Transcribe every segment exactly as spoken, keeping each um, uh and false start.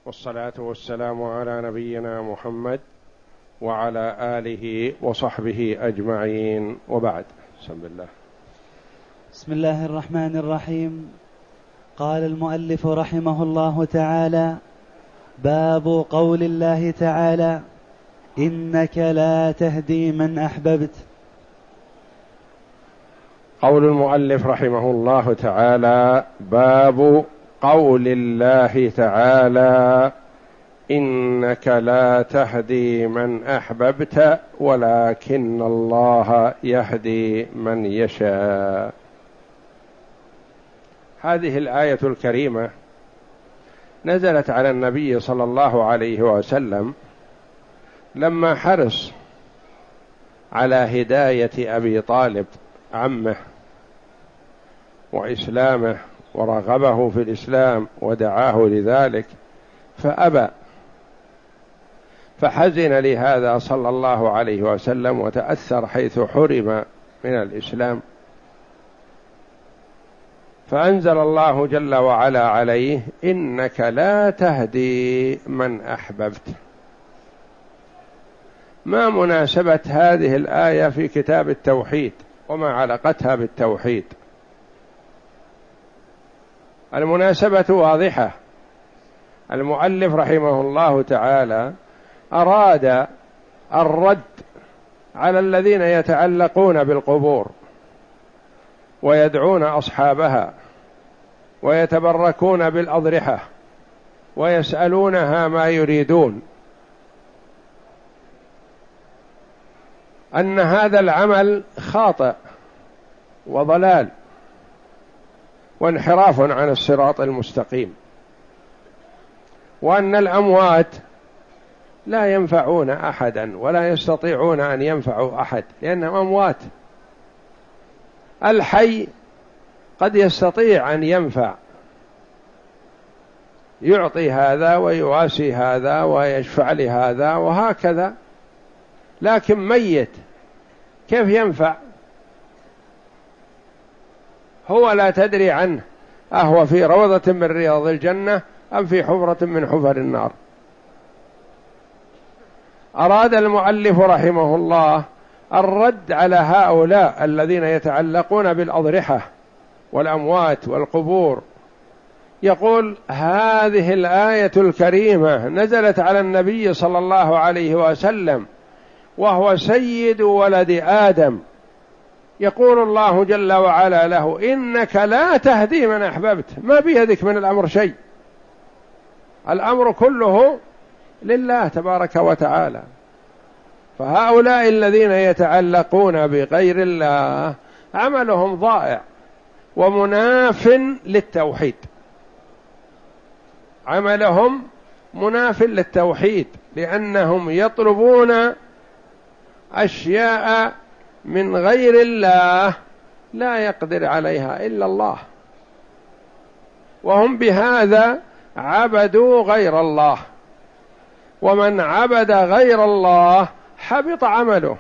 والصلاة والسلام على نبينا محمد وعلى آله وصحبه أجمعين، وبعد. بسم الله. بسم الله الرحمن الرحيم. قال المؤلف رحمه الله تعالى: باب قول الله تعالى: إنك لا تهدي من أحببت. قول المؤلف رحمه الله تعالى: باب قول الله تعالى: إنك لا تهدي من أحببت ولكن الله يهدي من يشاء. هذه الآية الكريمة نزلت على النبي صلى الله عليه وسلم لما حرص على هداية أبي طالب عمه وإسلامه ورغبه في الإسلام ودعاه لذلك فأبى، فحزن لهذا صلى الله عليه وسلم وتأثر حيث حرم من الإسلام، فأنزل الله جل وعلا عليه: إنك لا تهدي من أحببت. ما مناسبة هذه الآية في كتاب التوحيد وما علاقتها بالتوحيد؟ المناسبة واضحة. المؤلف رحمه الله تعالى أراد الرد على الذين يتعلقون بالقبور ويدعون أصحابها ويتبركون بالأضرحة ويسألونها ما يريدون، أن هذا العمل خاطئ وضلال وانحراف عن الصراط المستقيم، وأن الأموات لا ينفعون أحدا ولا يستطيعون أن ينفعوا أحد لأنهم أموات. الحي قد يستطيع أن ينفع، يعطي هذا ويواسي هذا ويشفع لهذا وهكذا، لكن ميت كيف ينفع؟ هو لا تدري عنه أهو في روضة من رياض الجنة أم في حفرة من حفر النار. أراد المؤلف رحمه الله الرد على هؤلاء الذين يتعلقون بالأضرحة والأموات والقبور. يقول: هذه الآية الكريمة نزلت على النبي صلى الله عليه وسلم وهو سيد ولد آدم، يقول الله جل وعلا له: إنك لا تهدي من أحببت. ما بيدك من الأمر شيء، الأمر كله لله تبارك وتعالى. فهؤلاء الذين يتعلقون بغير الله عملهم ضائع ومناف للتوحيد، عملهم مناف للتوحيد، لأنهم يطلبون أشياء من غير الله لا يقدر عليها إلا الله، وهم بهذا عبدوا غير الله، ومن عبد غير الله حبط عمله.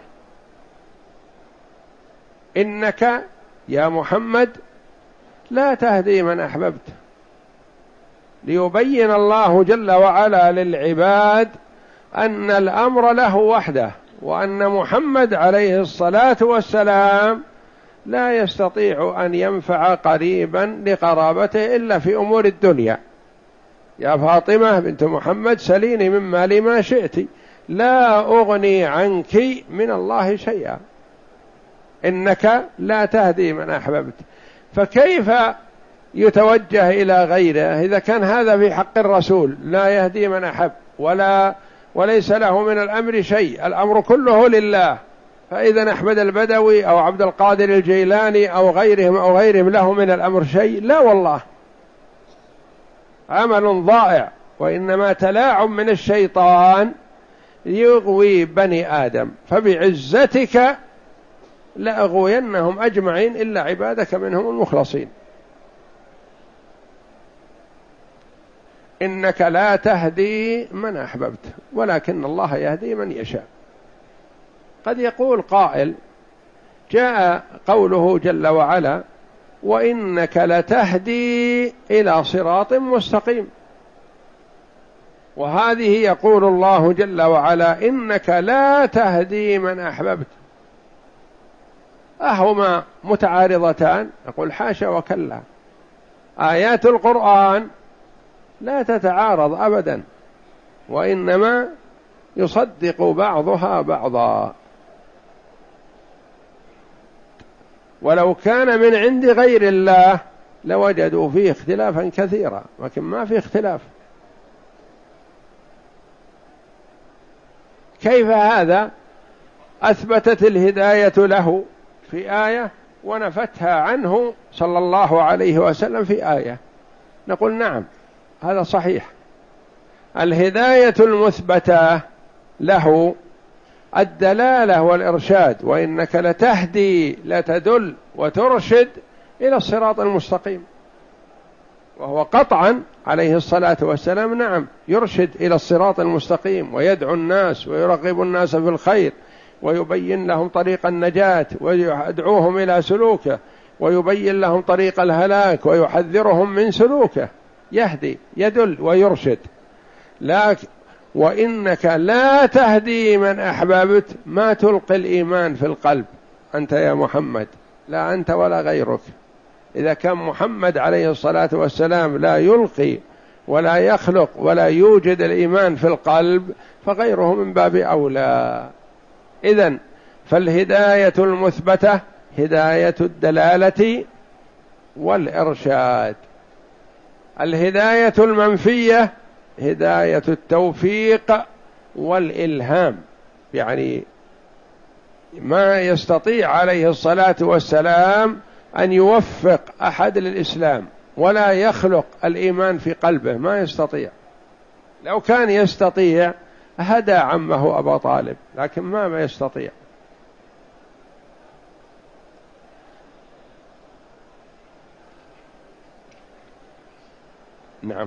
إنك يا محمد لا تهدي من أحببت، ليبين الله جل وعلا للعباد أن الأمر له وحده، وأن محمد عليه الصلاة والسلام لا يستطيع أن ينفع قريبا لقرابته إلا في أمور الدنيا. يا فاطمة بنت محمد سليني من مالي ما شئت لا أغني عنك من الله شيئا. إنك لا تهدي من أحببت، فكيف يتوجه إلى غيره إذا كان هذا في حق الرسول؟ لا يهدي من أحب ولا وليس له من الأمر شيء، الأمر كله لله. فإذا أحمد البدوي أو عبد القادر الجيلاني أو غيرهم أو غيرهم له من الأمر شيء؟ لا والله، عمل ضائع، وإنما تلاعب من الشيطان يغوي بني آدم. فبعزتك لأغوينهم أجمعين إلا عبادك منهم المخلصين. إنك لا تهدي من أحببت ولكن الله يهدي من يشاء. قد يقول قائل: جاء قوله جل وعلا: وإنك لتهدي إلى صراط مستقيم. وهذه يقول الله جل وعلا إنك لا تهدي من أحببت، أهما متعارضتان؟ يقول حاشا وكلا، آيات القرآن لا تتعارض أبدا، وإنما يصدق بعضها بعضا. ولو كان من عند غير الله لوجدوا فيه اختلافا كثيرا، لكن ما في اختلاف. كيف هذا؟ أثبتت الهداية له في آية ونفتها عنه صلى الله عليه وسلم في آية. نقول نعم هذا صحيح، الهداية المثبتة له الدلالة والإرشاد، وإنك لتهدي لتدل وترشد إلى الصراط المستقيم، وهو قطعا عليه الصلاة والسلام نعم يرشد إلى الصراط المستقيم، ويدعو الناس ويرغب الناس في الخير، ويبين لهم طريق النجاة ويدعوهم إلى سلوكه، ويبين لهم طريق الهلاك ويحذرهم من سلوكه، يهدي يدل ويرشد. لكن وإنك لا تهدي من أحببت، ما تلقي الإيمان في القلب أنت يا محمد، لا أنت ولا غيرك. إذا كان محمد عليه الصلاة والسلام لا يلقي ولا يخلق ولا يوجد الإيمان في القلب، فغيره من باب أولى. إذن فالهداية المثبتة هداية الدلالة والإرشاد، الهداية المنفية هداية التوفيق والإلهام، يعني ما يستطيع عليه الصلاة والسلام أن يوفق أحد للإسلام ولا يخلق الإيمان في قلبه، ما يستطيع. لو كان يستطيع هدى عمه أبا طالب، لكن ما ما يستطيع. نعم.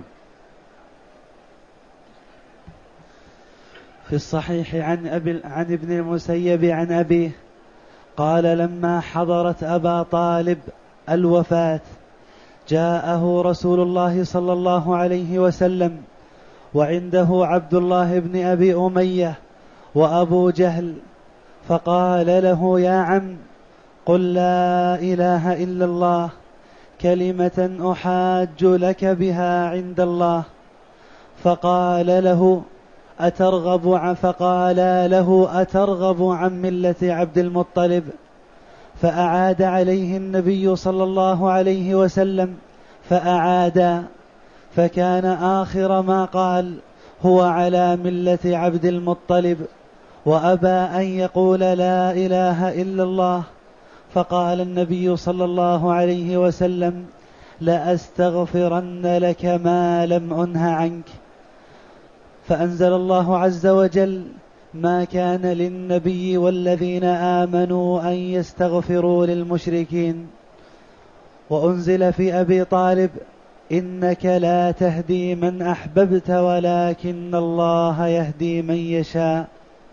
في الصحيح عن, أبي عن ابن المسيب عن أبيه قال لما حضرت أبا طالب الوفاة جاءه رسول الله صلى الله عليه وسلم وعنده عبد الله بن أبي أمية وأبو جهل، فقال له يا عم قل لا إله إلا الله كلمة أحاج لك بها عند الله. فقال له أترغب عن فقال له أترغب عن ملة عبد المطلب؟ فأعاد عليه النبي صلى الله عليه وسلم فأعاد، فكان آخر ما قال هو على ملة عبد المطلب، وأبى أن يقول لا إله إلا الله. فقال النبي صلى الله عليه وسلم لأستغفرن لك ما لم أنه عنك. فأنزل الله عز وجل ما كان للنبي والذين آمنوا أن يستغفروا للمشركين. وأنزل في أبي طالب إنك لا تهدي من أحببت ولكن الله يهدي من يشاء.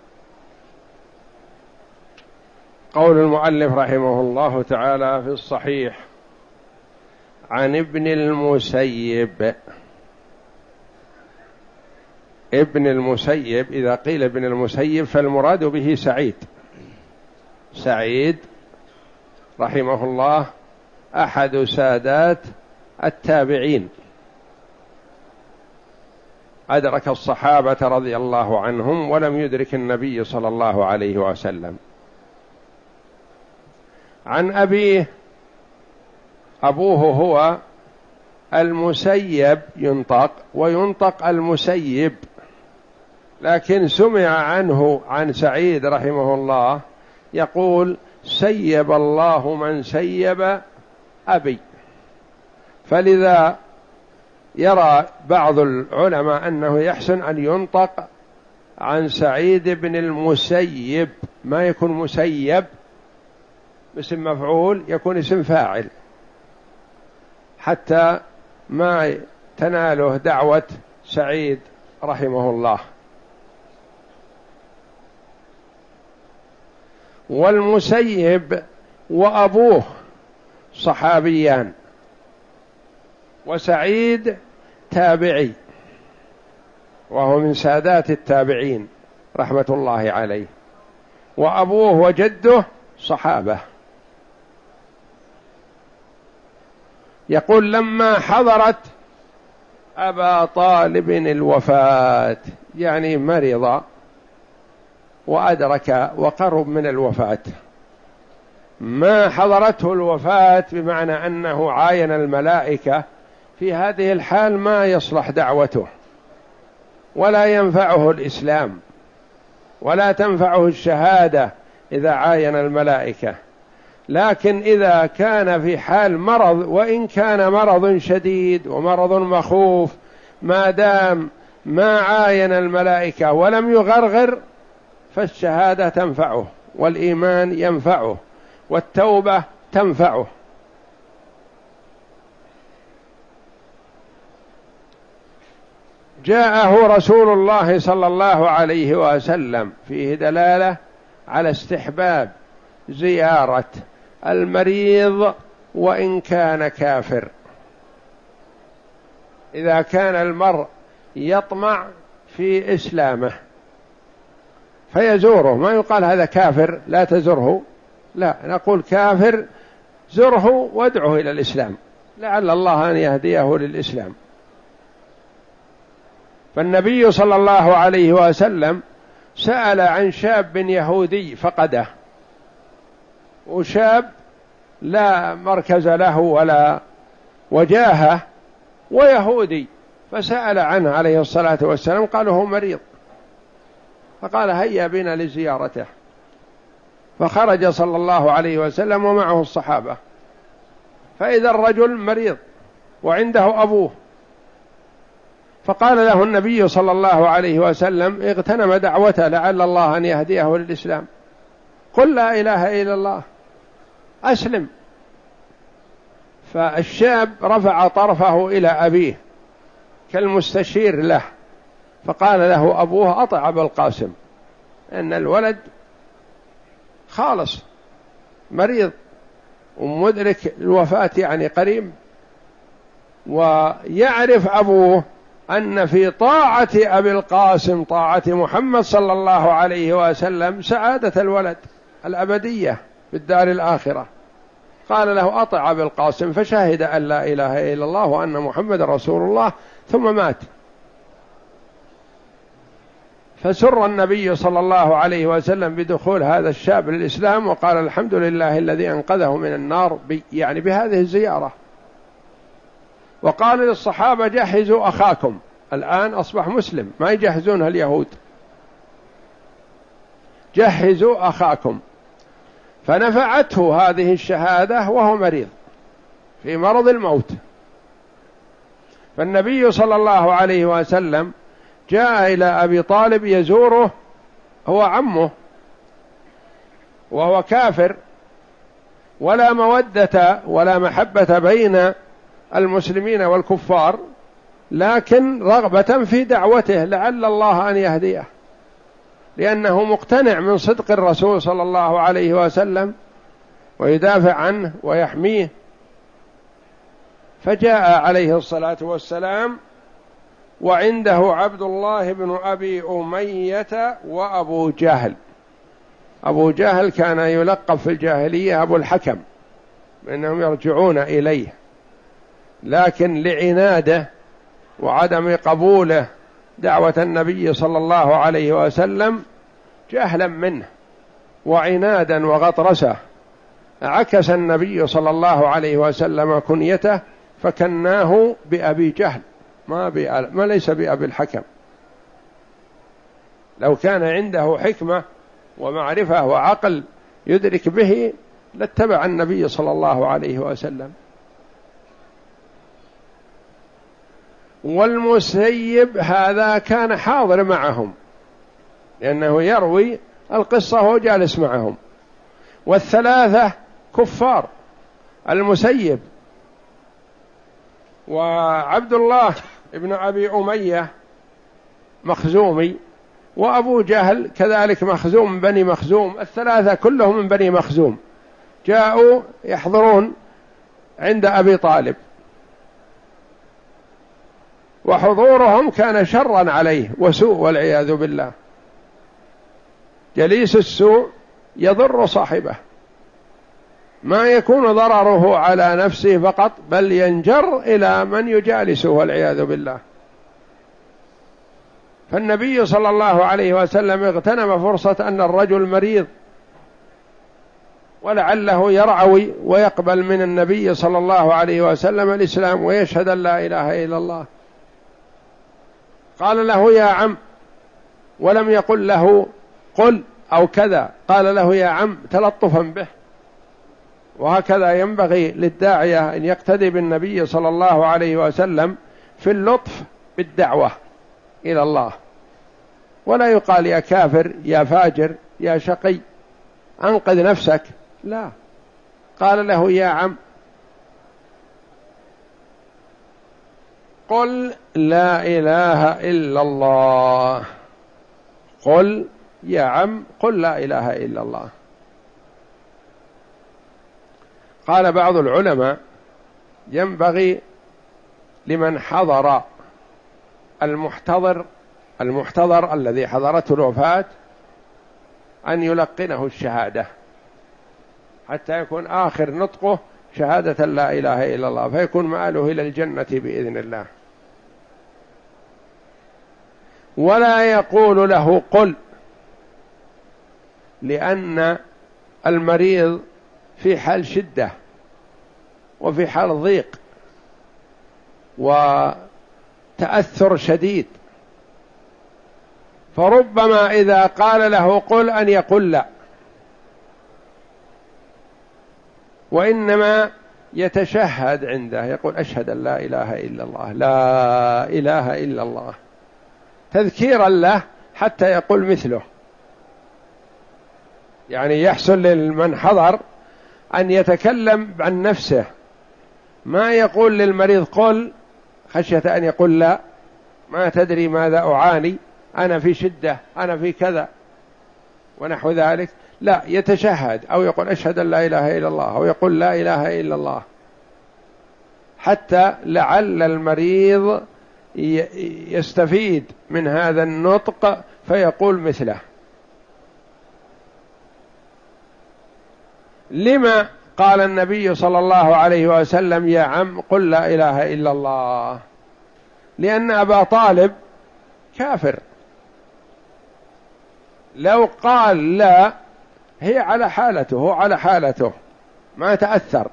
قول المؤلف رحمه الله تعالى في الصحيح عن ابن المسيب. ابن المسيب إذا قيل ابن المسيب فالمراد به سعيد. سعيد رحمه الله أحد سادات التابعين، أدرك الصحابة رضي الله عنهم ولم يدرك النبي صلى الله عليه وسلم. عن أبيه، أبوه هو المسيب ينطق وينطق المسيب، لكن سمع عنه عن سعيد رحمه الله يقول سيب الله من سيب أبي، فلذا يرى بعض العلماء أنه يحسن أن ينطق عن سعيد بن المسيب، ما يكون مسيب اسم مفعول، يكون اسم فاعل، حتى ما تناله دعوة سعيد رحمه الله. والمسيب وأبوه صحابيان، وسعيد تابعي، وهو من سادات التابعين رحمة الله عليه، وأبوه وجده صحابة. يقول لما حضرت أبا طالب الوفاة، يعني مرض وأدرك وقرب من الوفاة. ما حضرته الوفاة بمعنى أنه عاين الملائكة، في هذه الحال ما يصلح دعوته ولا ينفعه الإسلام ولا تنفعه الشهادة إذا عاين الملائكة. لكن إذا كان في حال مرض، وإن كان مرض شديد ومرض مخوف، ما دام ما عاين الملائكة ولم يغرغر فالشهادة تنفعه، والإيمان ينفعه، والتوبة تنفعه. جاءه رسول الله صلى الله عليه وسلم، فيه دلالة على استحباب زيارة المريض وإن كان كافر. إذا كان المرء يطمع في إسلامه فيزوره، ما يقال هذا كافر لا تزره، لا، نقول كافر زره وادعه إلى الإسلام لعل الله أن يهديه للإسلام. فالنبي صلى الله عليه وسلم سأل عن شاب يهودي فقده، وشاب لا مركز له ولا وجاهه ويهودي، فسأل عنه عليه الصلاة والسلام، قالوا هو مريض، فقال هيا بنا لزيارته. فخرج صلى الله عليه وسلم ومعه الصحابة، فإذا الرجل مريض وعنده أبوه، فقال له النبي صلى الله عليه وسلم اغتنم دعوته لعل الله أن يهديه للإسلام، قل لا إله إلا الله أسلم. فالشاب رفع طرفه إلى أبيه كالمستشير له، فقال له أبوه أطع أبا القاسم، إن الولد خالص مريض ومدرك الوفاة يعني قريب، ويعرف أبوه أن في طاعة أبي القاسم، طاعة محمد صلى الله عليه وسلم، سعادة الولد الأبدية في الدار الآخرة. قال له أطع أبي القاسم، فشهد أن لا إله إلا الله وأن محمد رسول الله، ثم مات. فسر النبي صلى الله عليه وسلم بدخول هذا الشاب للإسلام، وقال الحمد لله الذي أنقذه من النار، يعني بهذه الزيارة. وقال للصحابة جهزوا أخاكم، الآن أصبح مسلم، ما يجهزونها اليهود، جهزوا أخاكم. فنفعته هذه الشهادة وهو مريض في مرض الموت. فالنبي صلى الله عليه وسلم جاء إلى أبي طالب يزوره، هو عمه وهو كافر، ولا مودة ولا محبة بين المسلمين والكفار، لكن رغبة في دعوته لعل الله أن يهديه، لأنه مقتنع من صدق الرسول صلى الله عليه وسلم ويدافع عنه ويحميه. فجاء عليه الصلاة والسلام وعنده عبد الله بن أبي أمية وأبو جهل. أبو جهل كان يلقب في الجاهلية أبو الحكم، إنهم يرجعون إليه، لكن لعناده وعدم قبوله دعوة النبي صلى الله عليه وسلم جهلا منه وعنادا وغطرسة، عكس النبي صلى الله عليه وسلم كنيته فكناه بأبي جهل، ما, ما ليس بأبي الحكم. لو كان عنده حكمة ومعرفة وعقل يدرك به لاتبع النبي صلى الله عليه وسلم. والمسيب هذا كان حاضر معهم، لأنه يروي القصة وهو جالس معهم. والثلاثة كفار، المسيب وعبد الله ابن أبي أمية مخزومي، وأبو جهل كذلك مخزوم من بني مخزوم، الثلاثة كلهم من بني مخزوم، جاءوا يحضرون عند أبي طالب. وحضورهم كان شرا عليه وسوء والعياذ بالله. جليس السوء يضر صاحبه، ما يكون ضرره على نفسه فقط بل ينجر إلى من يجالسه والعياذ بالله. فالنبي صلى الله عليه وسلم اغتنم فرصة أن الرجل مريض ولعله يرعوي ويقبل من النبي صلى الله عليه وسلم الإسلام ويشهد أن لا إله إلا الله، قال له يا عم، ولم يقل له قل أو كذا، قال له يا عم تلطفا به. وهكذا ينبغي للداعية أن يقتدي بالنبي صلى الله عليه وسلم في اللطف بالدعوة إلى الله، ولا يقال يا كافر يا فاجر يا شقي أنقذ نفسك، لا، قال له يا عم قل لا إله إلا الله، قل يا عم قل لا إله إلا الله. قال بعض العلماء ينبغي لمن حضر المحتضر المحتضر الذي حضرته الوفاة أن يلقنه الشهادة حتى يكون آخر نطقه شهادة لا إله إلا الله، فيكون مآله إلى الجنة بإذن الله. ولا يقول له قل، لأن المريض في حال شدة وفي حال ضيق وتأثر شديد، فربما إذا قال له قل أن يقول لا، وإنما يتشهد عنده يقول أشهد أن لا إله إلا الله، لا إله إلا الله، تذكيرا له حتى يقول مثله. يعني يحصل لمن حضر أن يتكلم عن نفسه، ما يقول للمريض قل خشية أن يقول لا، ما تدري ماذا أعاني، أنا في شدة، أنا في كذا ونحو ذلك، لا، يتشهد أو يقول أشهد أن لا إله إلا الله أو يقول لا إله إلا الله، حتى لعل المريض يستفيد من هذا النطق فيقول مثله. لما قال النبي صلى الله عليه وسلم يا عم قل لا إله إلا الله؟ لأن أبا طالب كافر، لو قال لا هي على حالته، هو على حالته ما تأثر،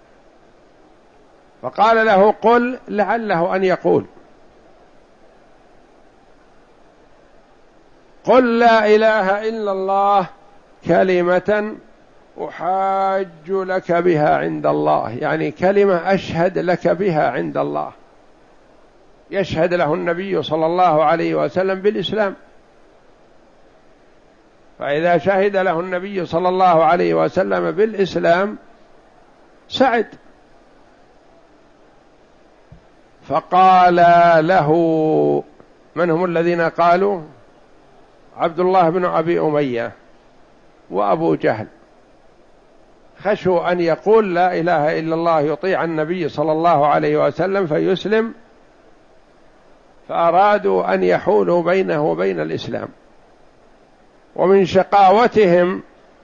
فقال له قل لعله أن يقول قل لا إله إلا الله كلمة أحاج لك بها عند الله، يعني كلمة أشهد لك بها عند الله، يشهد له النبي صلى الله عليه وسلم بالإسلام، فإذا شهد له النبي صلى الله عليه وسلم بالإسلام سعد. فقال له من هم الذين قالوا؟ عبد الله بن أبي أمية وأبو جهل، خشوا أن يقول لا إله إلا الله يطيع النبي صلى الله عليه وسلم فيسلم، فأرادوا أن يحولوا بينه وبين الإسلام. ومن شقاوتهم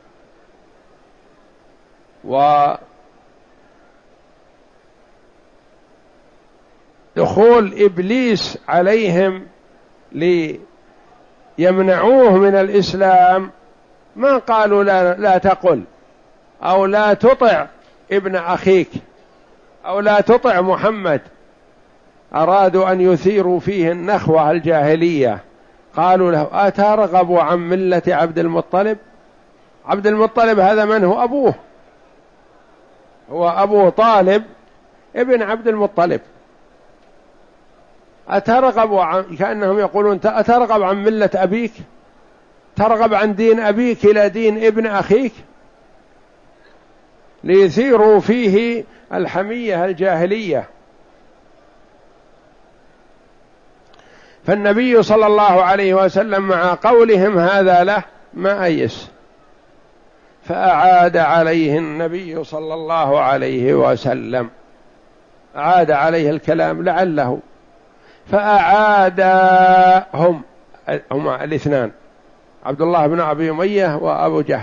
ودخول إبليس عليهم ليمنعوه من الإسلام ما قالوا لا, لا تقل أو لا تطع ابن أخيك أو لا تطع محمد، أرادوا أن يثيروا فيه النخوة الجاهلية، قالوا له أترغب عن ملة عبد المطلب؟ عبد المطلب هذا من هو؟ أبوه، هو أبو طالب ابن عبد المطلب. أترغب عن، كأنهم يقولون أترغب عن ملة أبيك، ترغب عن دين أبيك إلى دين ابن أخيك، ليثيروا فيه الحمية الجاهلية. فالنبي صلى الله عليه وسلم مع قولهم هذا له ما أيس، فأعاد عليه النبي صلى الله عليه وسلم، أعاد عليه الكلام لعله، فأعاداهم هما الاثنان عبد الله بن أبي أمية وأبو جهل،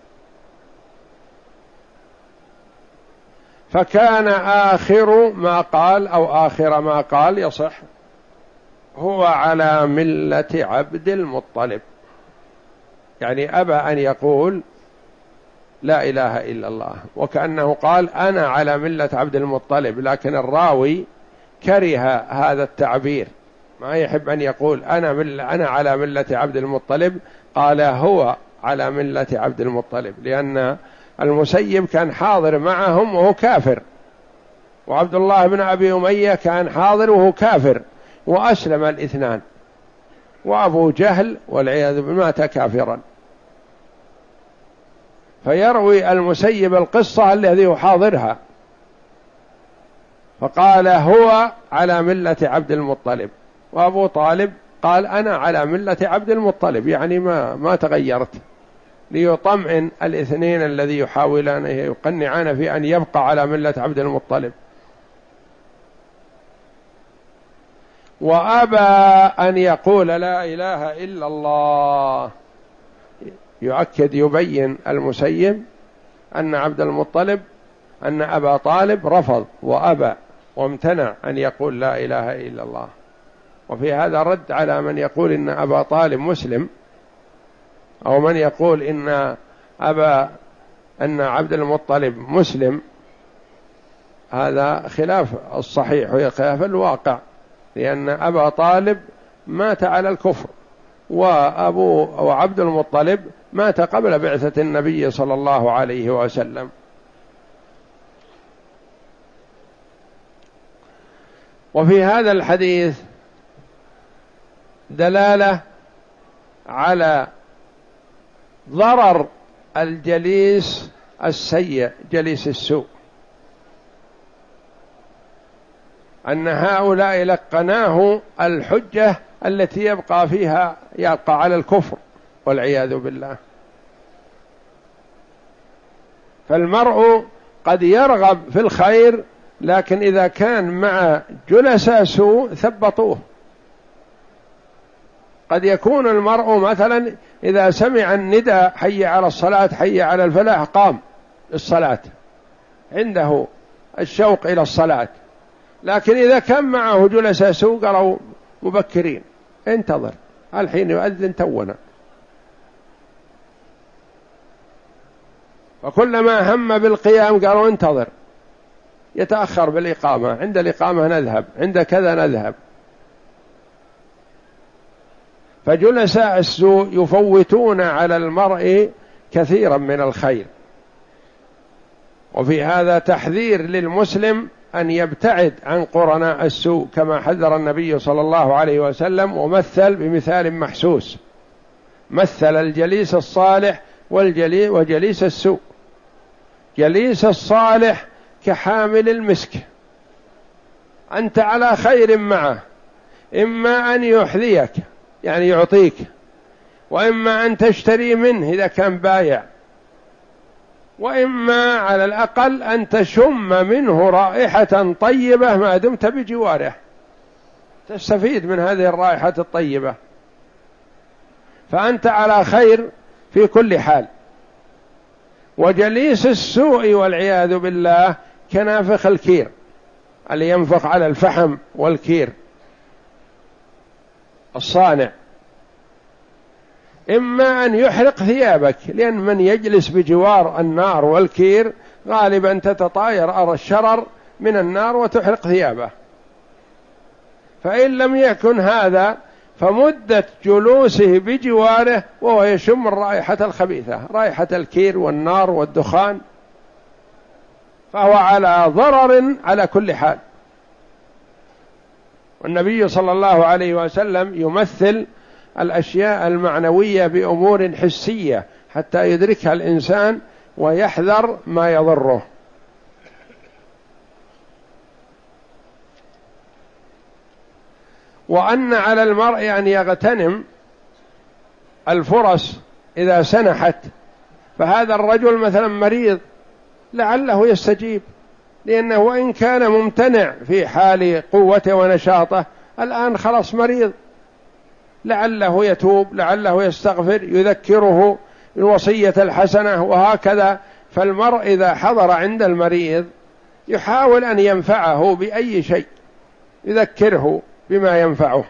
فكان آخر ما قال أو آخر ما قال يصح هو على ملة عبد المطلب، يعني أبى أن يقول لا إله إلا الله، وكأنه قال أنا على ملة عبد المطلب، لكن الراوي كره هذا التعبير، ما يحب أن يقول أنا, مل أنا على ملة عبد المطلب، قال هو على ملة عبد المطلب، لأن المسيب كان حاضر معهم وهو كافر، وعبد الله بن أبي أمية كان حاضر وهو كافر، وأسلم الاثنان، وأبو جهل والعياذ بالله مات كافرا، فيروي المسيب القصة الذي يحاضرها، فقال هو على ملة عبد المطلب، وأبو طالب قال أنا على ملة عبد المطلب، يعني ما ما تغيرت، ليطمئن الاثنين الذي يحاولان يقنعان في أن يبقى على ملة عبد المطلب. وأبى أن يقول لا إله إلا الله، يؤكد يبين المسيب أن عبد المطلب أن أبا طالب رفض وأبى وامتنع أن يقول لا إله إلا الله، وفي هذا رد على من يقول إن أبا طالب مسلم، أو من يقول إن أبا أن عبد المطلب مسلم، هذا خلاف الصحيح وخلاف الواقع، لأن أبا طالب مات على الكفر، وأبو وعبد المطلب مات قبل بعثة النبي صلى الله عليه وسلم. وفي هذا الحديث دلالة على ضرر الجليس السيء جليس السوء، أن هؤلاء لقناه الحجة التي يبقى فيها يبقى على الكفر والعياذ بالله. فالمرء قد يرغب في الخير، لكن إذا كان مع جلساء سوء ثبطوه. قد يكون المرء مثلا إذا سمع النداء حي على الصلاة حي على الفلاح قام الصلاة، عنده الشوق إلى الصلاة، لكن إذا كان معه جلساء سوء قالوا مبكرين انتظر الحين يؤذن تونا، وكلما هم بالقيام قالوا انتظر يتأخر بالإقامة، عند الإقامة نذهب، عند كذا نذهب. فجلساء السوء يفوتون على المرء كثيرا من الخير. وفي هذا تحذير للمسلم أن يبتعد عن قرناء السوء، كما حذر النبي صلى الله عليه وسلم، ومثل بمثال محسوس، مثل الجليس الصالح والجليس وجليس السوء. جليس الصالح كحامل المسك، أنت على خير معه، إما أن يحذيك يعني يعطيك، وإما أن تشتري منه إذا كان بايع، وإما على الأقل أن تشم منه رائحة طيبة ما دمت بجواره، تستفيد من هذه الرائحة الطيبة، فأنت على خير في كل حال. وجليس السوء والعياذ بالله كنافخ الكير اللي ينفخ على الفحم والكير الصانع، إما أن يحرق ثيابك، لأن من يجلس بجوار النار والكير غالبا تتطاير أرى الشرر من النار وتحرق ثيابه. فإن لم يكن هذا فمدة جلوسه بجواره وهو يشم الرائحة الخبيثة، رائحة الكير والنار والدخان، فهو على ضرر على كل حال. والنبي صلى الله عليه وسلم يمثل الأشياء المعنوية بأمور حسية حتى يدركها الإنسان ويحذر ما يضره. وأن على المرء أن يغتنم الفرص إذا سنحت، فهذا الرجل مثلا مريض لعله يستجيب، لأنه وإن كان ممتنع في حال قوته ونشاطه الآن خلاص مريض، لعله يتوب، لعله يستغفر، يذكره الوصية الحسنة وهكذا. فالمرء إذا حضر عند المريض يحاول أن ينفعه بأي شيء، يذكره بما ينفعه.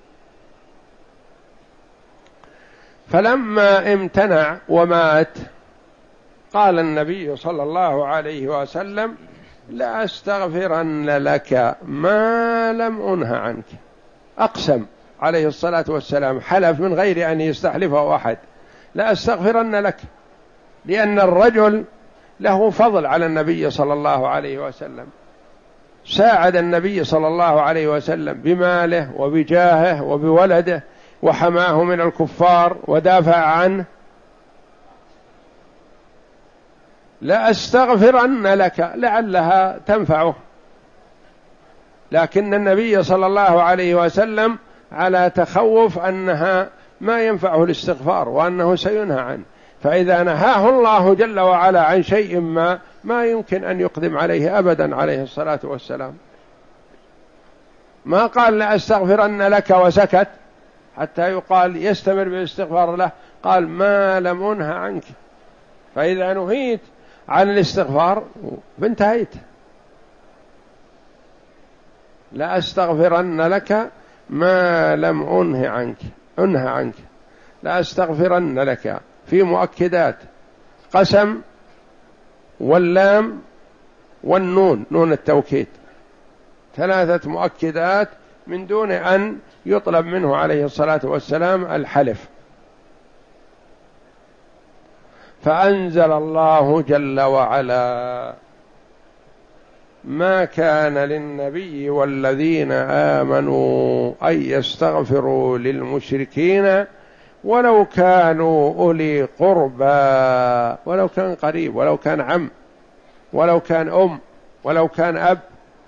فلما امتنع ومات قال النبي صلى الله عليه وسلم: لأستغفرن لك ما لم أنه عنك. أقسم عليه الصلاة والسلام، حلف من غير أن يستحلفه أحد: لأستغفرن لك، لأن الرجل له فضل على النبي صلى الله عليه وسلم، ساعد النبي صلى الله عليه وسلم بماله وبجاهه وبولده، وحماه من الكفار ودافع عنه. لأستغفرن لك، لعلها تنفعه، لكن النبي صلى الله عليه وسلم على تخوف أنها ما ينفعه الاستغفار وأنه سينهى عنه، فإذا نهاه الله جل وعلا عن شيء ما ما يمكن أن يقدم عليه أبدا عليه الصلاة والسلام. ما قال لأستغفرن لك وسكت حتى يقال يستمر بالاستغفار له، قال ما لم أنه عنك، فإذا نهيت عن الاستغفار فانتهيت. لأستغفرن لك ما لم أنه عنك أنه عنك لأستغفرن لك في مؤكدات: قسم، واللام، والنون، نون التوكيد، ثلاثة مؤكدات من دون أن يطلب منه عليه الصلاة والسلام الحلف. فأنزل الله جل وعلا: ما كان للنبي والذين آمنوا أن يستغفروا للمشركين ولو كانوا أولي قربى، ولو كان قريب، ولو كان عم، ولو كان أم، ولو كان أب،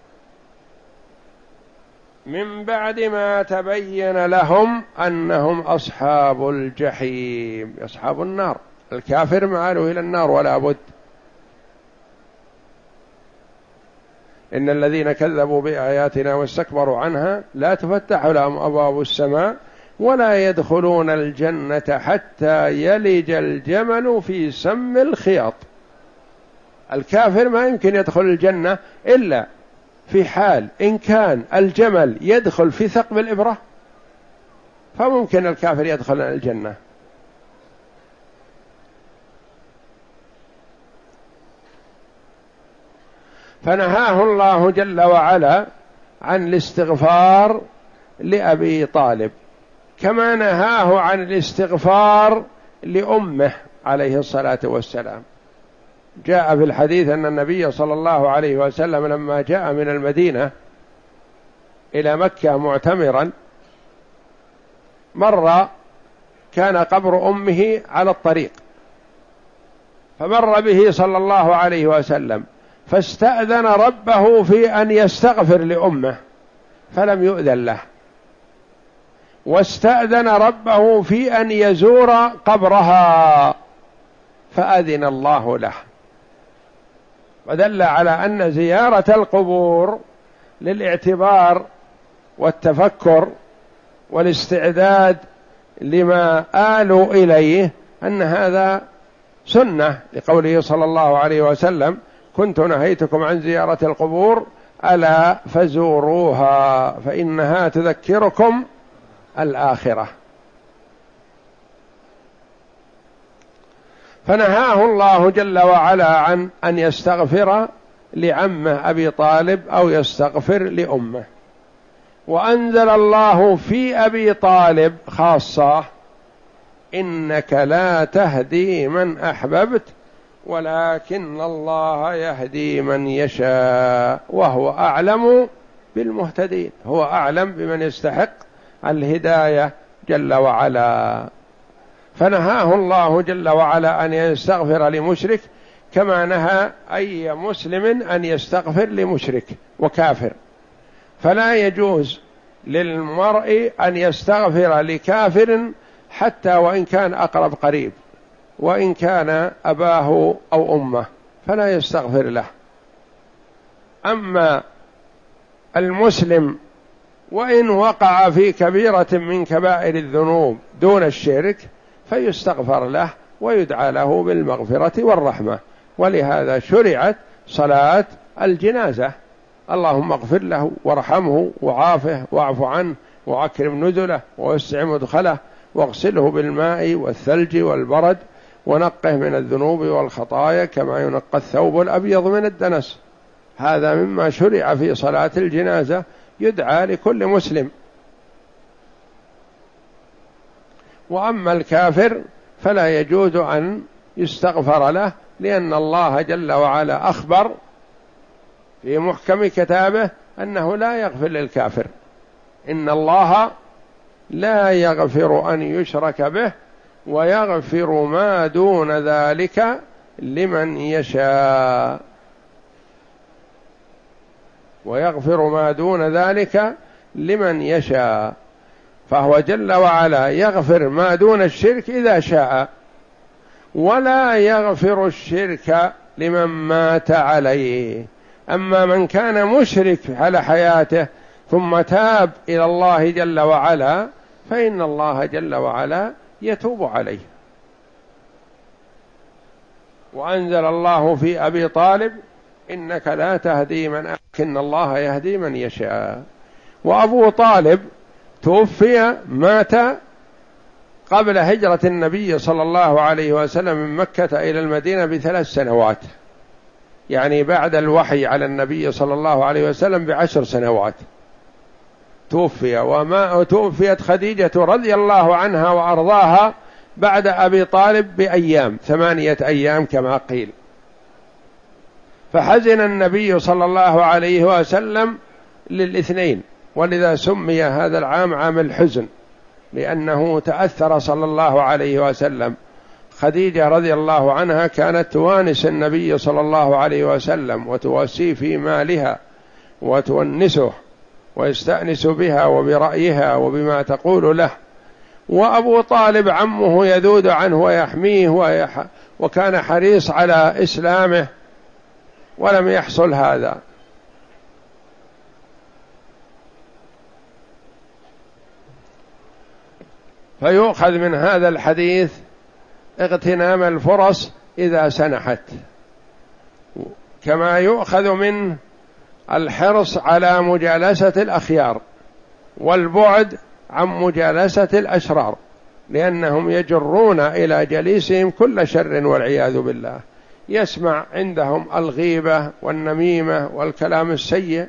من بعد ما تبين لهم أنهم أصحاب الجحيم، أصحاب النار. الكافر معاله إلى النار ولا بد. إن الذين كذبوا بآياتنا واستكبروا عنها لا تفتح لهم أبواب السماء ولا يدخلون الجنة حتى يلج الجمل في سم الخياط. الكافر ما يمكن يدخل الجنة إلا في حال إن كان الجمل يدخل في ثقب الإبرة، فممكن الكافر يدخل الجنة. فنهاه الله جل وعلا عن الاستغفار لأبي طالب، كما نهاه عن الاستغفار لأمه عليه الصلاة والسلام. جاء في الحديث أن النبي صلى الله عليه وسلم لما جاء من المدينة إلى مكة معتمرا، مر كان قبر أمه على الطريق، فمر به صلى الله عليه وسلم، فاستأذن ربه في أن يستغفر لأمه فلم يؤذن له، واستأذن ربه في أن يزور قبرها فأذن الله له. ودل على أن زيارة القبور للاعتبار والتفكر والاستعداد لما آلوا إليه أن هذا سنة، لقوله صلى الله عليه وسلم: كنت نهيتكم عن زيارة القبور ألا فزوروها فإنها تذكركم الآخرة. فنهاه الله جل وعلا عن أن يستغفر لعمه أبي طالب أو يستغفر لأمه. وأنزل الله في أبي طالب خاصة: إنك لا تهدي من أحببت ولكن الله يهدي من يشاء وهو أعلم بالمهتدين. هو أعلم بمن يستحق الهداية جل وعلا. فنهاه الله جل وعلا أن يستغفر لمشرك، كما نهى أي مسلم أن يستغفر لمشرك وكافر. فلا يجوز للمرء أن يستغفر لكافر حتى وإن كان أقرب قريب، وإن كان أباه أو أمه فلا يستغفر له. أما المسلم وإن وقع في كبيرة من كبائر الذنوب دون الشرك فيستغفر له ويدعى له بالمغفرة والرحمة. ولهذا شرعت صلاة الجنازة، اللهم اغفر له وارحمه وعافه واعف عنه وأكرم نزله ووسع مدخله واغسله بالماء والثلج والبرد ونقه من الذنوب والخطايا كما ينقى الثوب الأبيض من الدنس. هذا مما شرع في صلاة الجنازة، يدعى لكل مسلم. وأما الكافر فلا يجوز أن يستغفر له، لأن الله جل وعلا أخبر في محكم كتابه أنه لا يغفر للكافر، إن الله لا يغفر أن يشرك به ويغفر ما دون ذلك لمن يشاء، ويغفر ما دون ذلك لمن يشاء. فهو جل وعلا يغفر ما دون الشرك إذا شاء، ولا يغفر الشرك لمن مات عليه. أما من كان مشرك على حياته ثم تاب إلى الله جل وعلا فإن الله جل وعلا يتوب عليه. وأنزل الله في أبي طالب إنك لا تهدي من أحببت لكن الله يهدي من يشاء. وأبو طالب توفي مات قبل هجرة النبي صلى الله عليه وسلم من مكة إلى المدينة بثلاث سنوات، يعني بعد الوحي على النبي صلى الله عليه وسلم بعشر سنوات توفي. وما توفيت خديجة رضي الله عنها وأرضاها بعد أبي طالب بأيام، ثمانية أيام كما قيل. فحزن النبي صلى الله عليه وسلم للاثنين، ولذا سمي هذا العام عام الحزن، لأنه تأثر صلى الله عليه وسلم. خديجة رضي الله عنها كانت توانس النبي صلى الله عليه وسلم وتواسيه في مالها وتونسه ويستأنس بها وبرأيها وبما تقول له. وأبو طالب عمه يذود عنه ويحميه ويح... وكان حريص على إسلامه، ولم يحصل هذا. فيؤخذ من هذا الحديث اغتنام الفرص إذا سنحت، كما يؤخذ من الحرص على مجالسة الأخيار والبعد عن مجالسة الأشرار، لأنهم يجرون إلى جليسهم كل شر والعياذ بالله. يسمع عندهم الغيبة والنميمة والكلام السيء.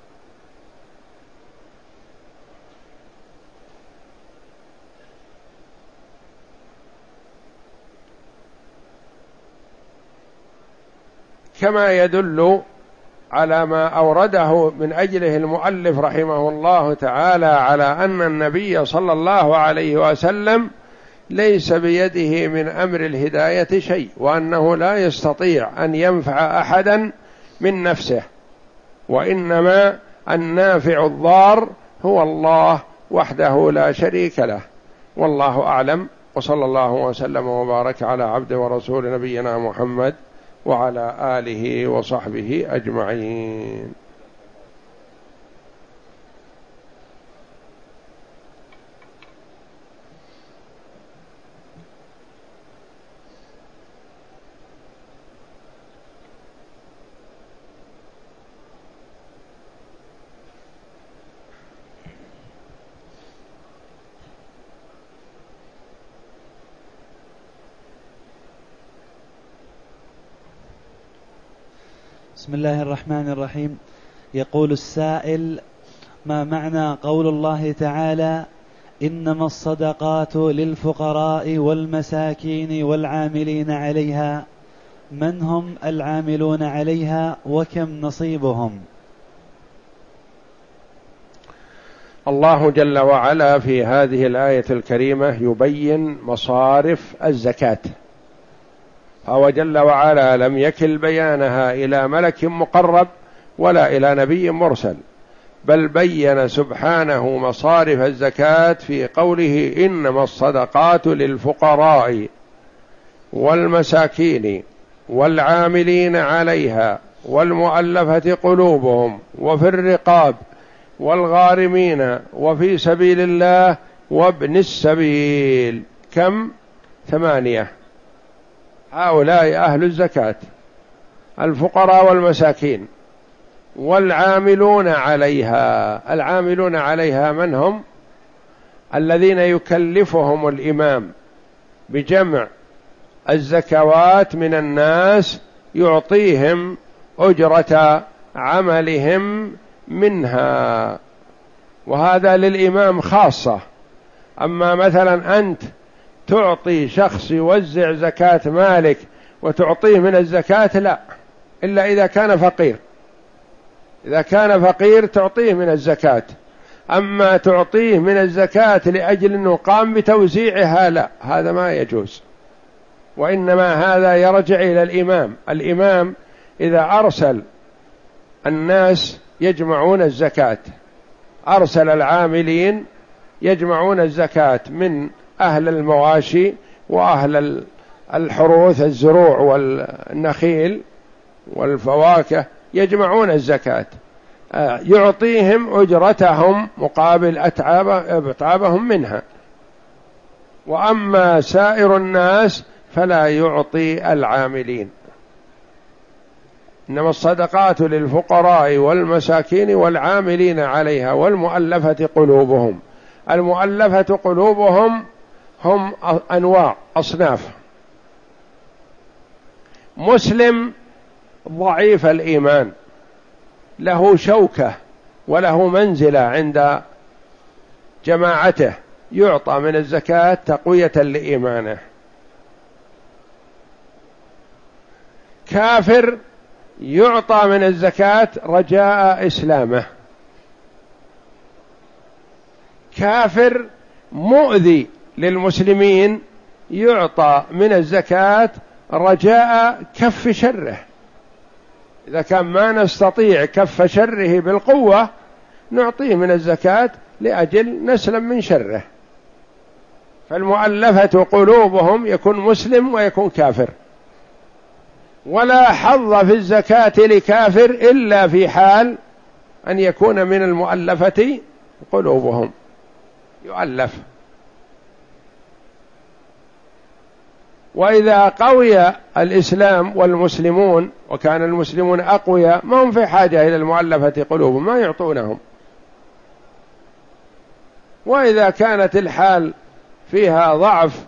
كما يدل على ما أورده من أجله المؤلف رحمه الله تعالى على أن النبي صلى الله عليه وسلم ليس بيده من أمر الهداية شيء، وأنه لا يستطيع أن ينفع أحدا من نفسه، وإنما النافع الضار هو الله وحده لا شريك له. والله أعلم، وصلى الله وسلم وبارك على عبد ورسول نبينا محمد وعلى آله وصحبه أجمعين. بسم الله الرحمن الرحيم. يقول السائل: ما معنى قول الله تعالى: إنما الصدقات للفقراء والمساكين والعاملين عليها؟ من هم العاملون عليها وكم نصيبهم؟ الله جل وعلا في هذه الآية الكريمة يبين مصارف الزكاة، فهو جل وعلا لم يكل بيانها إلى ملك مقرب ولا إلى نبي مرسل، بل بين سبحانه مصارف الزكاة في قوله: إنما الصدقات للفقراء والمساكين والعاملين عليها والمؤلفة قلوبهم وفي الرقاب والغارمين وفي سبيل الله وابن السبيل. كم؟ ثمانية. هؤلاء أهل الزكاة، الفقراء والمساكين والعاملون عليها. العاملون عليها من هم؟ الذين يكلفهم الإمام بجمع الزكوات من الناس، يعطيهم أجرة عملهم منها، وهذا للإمام خاصة. أما مثلا أنت تعطي شخص يوزع زكاة مالك وتعطيه من الزكاة، لا، إلا إذا كان فقير. إذا كان فقير تعطيه من الزكاة، أما تعطيه من الزكاة لأجل أنه قام بتوزيعها، لا، هذا ما يجوز. وإنما هذا يرجع إلى الإمام. الإمام إذا أرسل الناس يجمعون الزكاة، أرسل العاملين يجمعون الزكاة من أهل المواشي وأهل الحروث الزروع والنخيل والفواكه، يجمعون الزكاة، يعطيهم أجرتهم مقابل أتعابهم منها. وأما سائر الناس فلا يعطي العاملين. إنما الصدقات للفقراء والمساكين والعاملين عليها والمؤلفة قلوبهم. المؤلفة قلوبهم هم أنواع أصناف: مسلم ضعيف الإيمان، له شوكة وله منزلة عند جماعته، يعطى من الزكاة تقوية لإيمانه. كافر يعطى من الزكاة رجاء إسلامه. كافر مؤذي للمسلمين يعطى من الزكاة رجاء كف شره. إذا كان ما نستطيع كف شره بالقوة نعطيه من الزكاة لأجل نسلم من شره. فالمؤلفة قلوبهم يكون مسلم ويكون كافر. ولا حظ في الزكاة لكافر إلا في حال أن يكون من المؤلفة قلوبهم، يؤلف. وإذا قوي الإسلام والمسلمون وكان المسلمون أقوياء ما هم في حاجة إلى المؤلفة قلوبهم، ما يعطونهم. وإذا كانت الحال فيها ضعف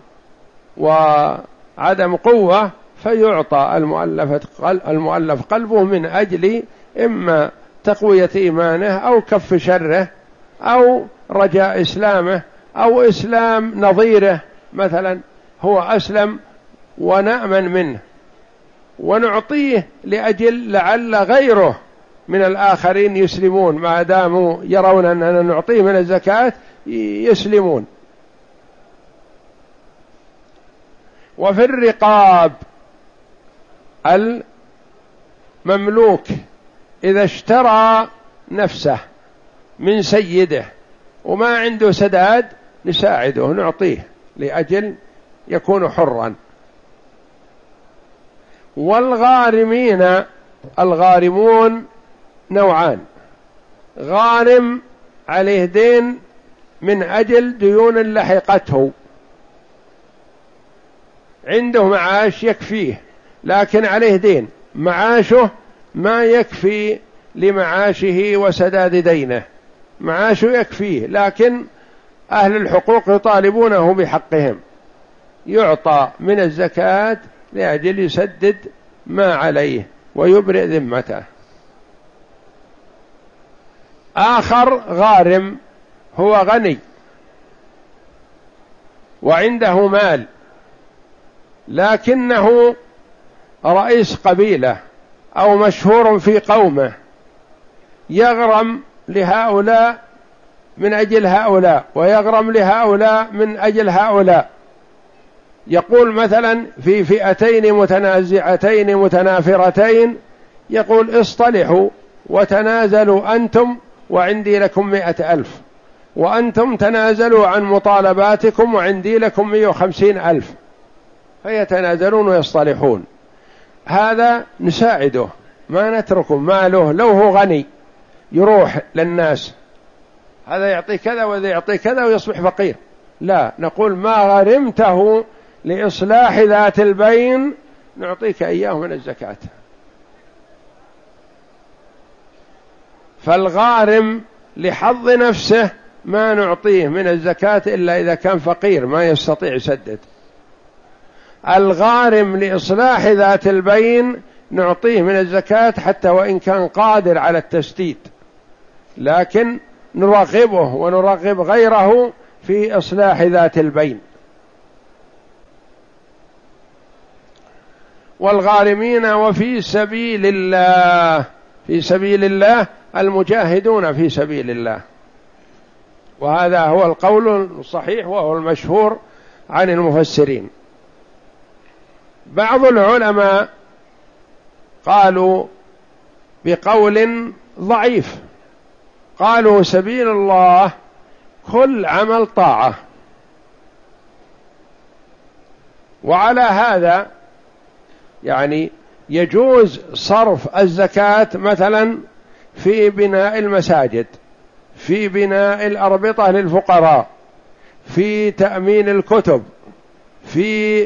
وعدم قوة فيعطى المؤلف قلبه من أجل إما تقوية إيمانه أو كف شره أو رجاء إسلامه أو إسلام نظيره. مثلا هو أسلم ونأمن منه ونعطيه لأجل لعل غيره من الآخرين يسلمون، ما داموا يرون أننا نعطيه من الزكاة يسلمون. وفي الرقاب المملوك إذا اشترى نفسه من سيده وما عنده سداد نساعده نعطيه لأجل يكون حرا. والغارمين، الغارمون نوعان: غارم عليه دين من أجل ديون لحقته، عنده معاش يكفيه لكن عليه دين، معاشه ما يكفي لمعاشه وسداد دينه، معاشه يكفيه لكن أهل الحقوق يطالبونه بحقهم، يعطى من الزكاة لأجل يسدد ما عليه ويبرئ ذمته. آخر غارم هو غني وعنده مال لكنه رئيس قبيلة أو مشهور في قومه، يغرم لهؤلاء من أجل هؤلاء ويغرم لهؤلاء من أجل هؤلاء. يقول مثلا في فئتين متنازعتين متنافرتين، يقول اصطلحوا وتنازلوا أنتم وعندي لكم مئة ألف، وأنتم تنازلوا عن مطالباتكم وعندي لكم مئة وخمسين ألف، فيتنازلون ويصطلحون. هذا نساعده، ما نتركه ماله لو هو غني يروح للناس هذا يعطي كذا وذا يعطي كذا ويصبح فقير. لا، نقول ما غرمته لإصلاح ذات البين نعطيك إياه من الزكاة. فالغارم لحظ نفسه ما نعطيه من الزكاة إلا إذا كان فقير ما يستطيع يسدد. الغارم لإصلاح ذات البين نعطيه من الزكاة حتى وإن كان قادر على التسديد، لكن نرغبه ونرغب غيره في إصلاح ذات البين. والغارمين وفي سبيل الله، في سبيل الله المجاهدون في سبيل الله، وهذا هو القول الصحيح وهو المشهور عن المفسرين. بعض العلماء قالوا بقول ضعيف، قالوا سبيل الله كل عمل طاعة. وعلى هذا يعني يجوز صرف الزكاة مثلا في بناء المساجد، في بناء الأربطة للفقراء، في تأمين الكتب، في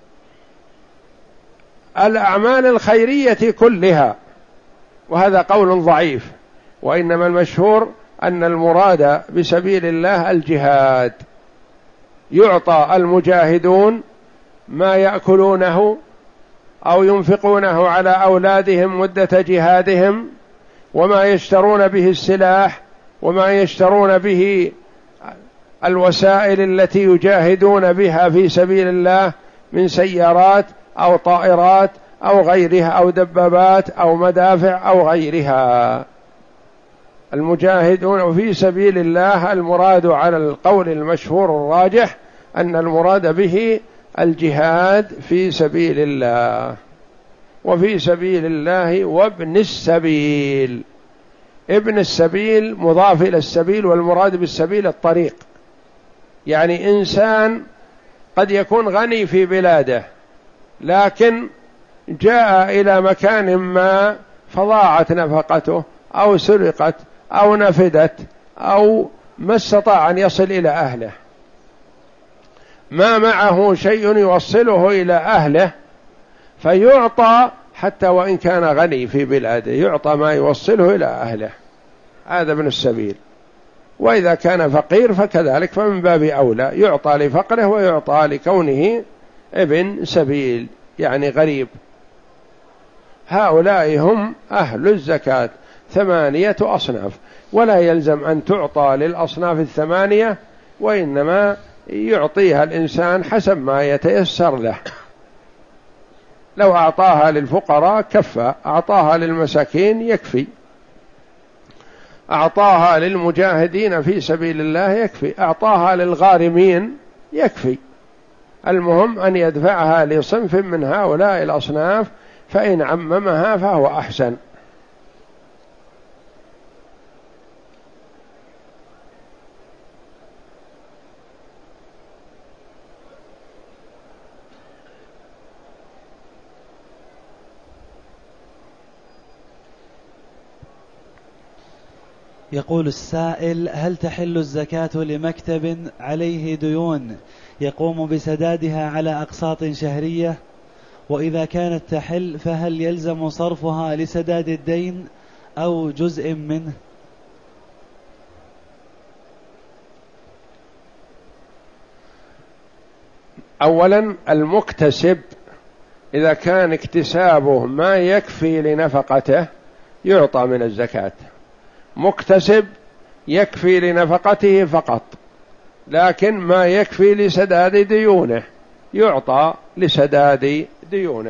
الأعمال الخيرية كلها، وهذا قول ضعيف. وإنما المشهور أن المراد بسبيل الله الجهاد، يعطى المجاهدون ما يأكلونه أو ينفقونه على أولادهم مدة جهادهم، وما يشترون به السلاح، وما يشترون به الوسائل التي يجاهدون بها في سبيل الله من سيارات أو طائرات أو غيرها أو دبابات أو مدافع أو غيرها. المجاهدون في سبيل الله المراد على القول المشهور الراجح أن المراد به الجهاد في سبيل الله. وفي سبيل الله وابن السبيل، ابن السبيل مضاف إلى السبيل، والمراد بالسبيل الطريق. يعني إنسان قد يكون غني في بلاده لكن جاء إلى مكان ما فضاعت نفقته أو سرقت أو نفدت أو ما استطاع أن يصل إلى أهله، ما معه شيء يوصله إلى أهله، فيعطى حتى وإن كان غني في بلاده، يعطى ما يوصله إلى أهله، هذا ابن السبيل. وإذا كان فقير فكذلك، فمن باب أولى يعطى لفقره ويعطى لكونه ابن سبيل يعني غريب. هؤلاء هم أهل الزكاة، ثمانية أصناف، ولا يلزم أن تعطى للأصناف الثمانية، وإنما يعطيها الإنسان حسب ما يتيسر له. لو أعطاها للفقراء كفى، أعطاها للمساكين يكفي، أعطاها للمجاهدين في سبيل الله يكفي، أعطاها للغارمين يكفي. المهم أن يدفعها لصنف من هؤلاء الأصناف، فإن عممها فهو أحسن. يقول السائل: هل تحل الزكاة لمكتب عليه ديون يقوم بسدادها على أقساط شهرية؟ وإذا كانت تحل فهل يلزم صرفها لسداد الدين أو جزء منه؟ أولا المكتسب إذا كان اكتسابه ما يكفي لنفقته يعطى من الزكاة. مكتسب يكفي لنفقته فقط، لكن ما يكفي لسداد ديونه يعطى لسداد ديونه.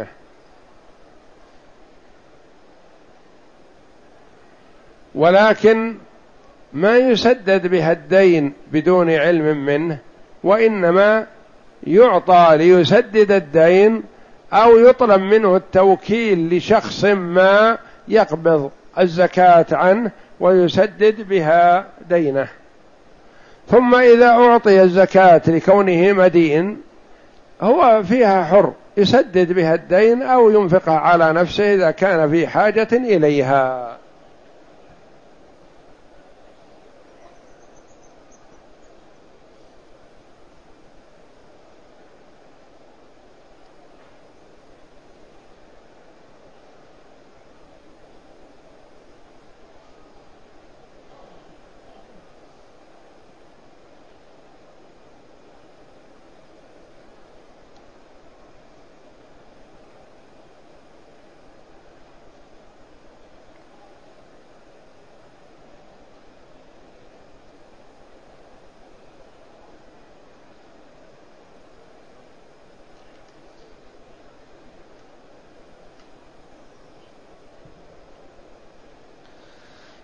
ولكن ما يسدد بها الدين بدون علم منه، وإنما يعطى ليسدد الدين، أو يطلب منه التوكيل لشخص ما يقبض الزكاة عنه ويسدد بها دينه. ثم إذا أعطي الزكاة لكونه مدين هو فيها حر، يسدد بها الدين أو ينفقها على نفسه إذا كان في حاجة إليها.